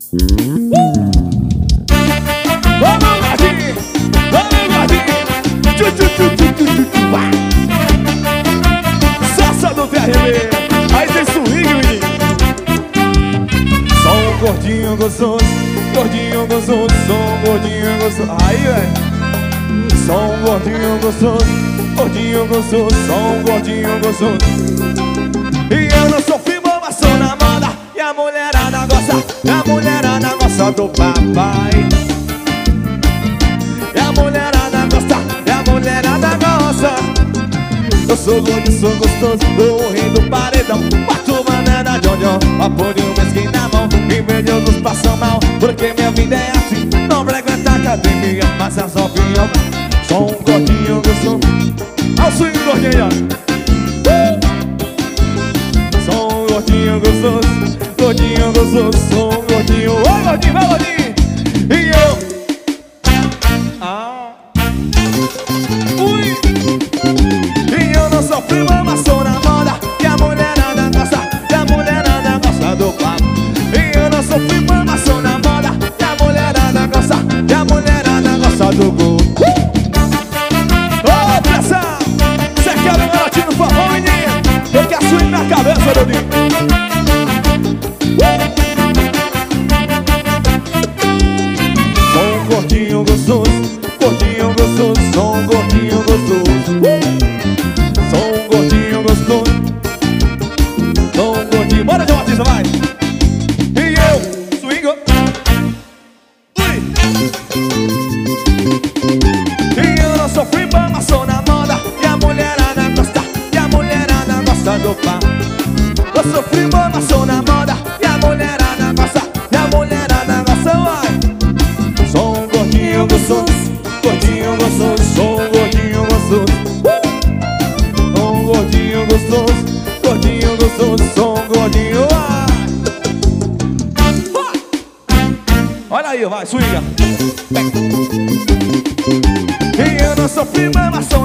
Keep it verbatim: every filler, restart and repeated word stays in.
Vamos, gordinho! Vamos, gordinho! Tchu, tchu, tchu, tchu, tchu, tchu, tchu. Salsa do T R B! Aí tem swing, menino! Só um gordinho gostoso, gordinho gostoso, só um gordinho gostoso. Aí, velho! Só um gordinho gostoso, gordinho gostoso, só um gordinho gostoso. E eu não sofri boba, sou na moda. E a mulherada gosta, e a mulherada gosta do papai. E a mulherada gosta, e a mulherada gosta. Eu sou gordo, sou gostoso, o rei do paredão. Quatro banana de onhão, papo de um mesquinho na mão. E meus outros passam mal, porque minha vida é assim. Não frequenta academia, mas as novinhas. Sou um gordinho gostoso. Olha o swing gordinho, ó. Sou um gordinho gostoso, gordinho gostoso, sou um gordinho. Ô gordinho, vai gordinho. E eu ah. Ui. E eu não sofri mama, sou na moda. E a mulherada gosta, e a mulherada gosta do papo. E eu não sofri mama, sou na moda. E a mulherada gosta, e a mulherada gosta do gol. Ô pressão, cê quer um garotinho forró, menino? Eu quero swing na cabeça, Dodinho. Sou um gordinho gostoso, gordinho gostoso, sou um gordinho gostoso. Sou um gordinho gostoso, sou um gordinho. Bora de Batista, vai! E eu, swing. Ui! E eu não sofri mama, sou na moda. E a mulherada gosta, e a mulherada gosta do pá. Eu sofri mama, sou na moda. E a mulherada gosta, e a mulherada gosta, vai! Sou um gordinho gostoso, gordinho gostoso, sou um gordinho gostoso. Sou um gordinho gostoso, gordinho gostoso, sou um gordinho, vai! Olha aí, vai, swinga. E eu não sofri mama, sou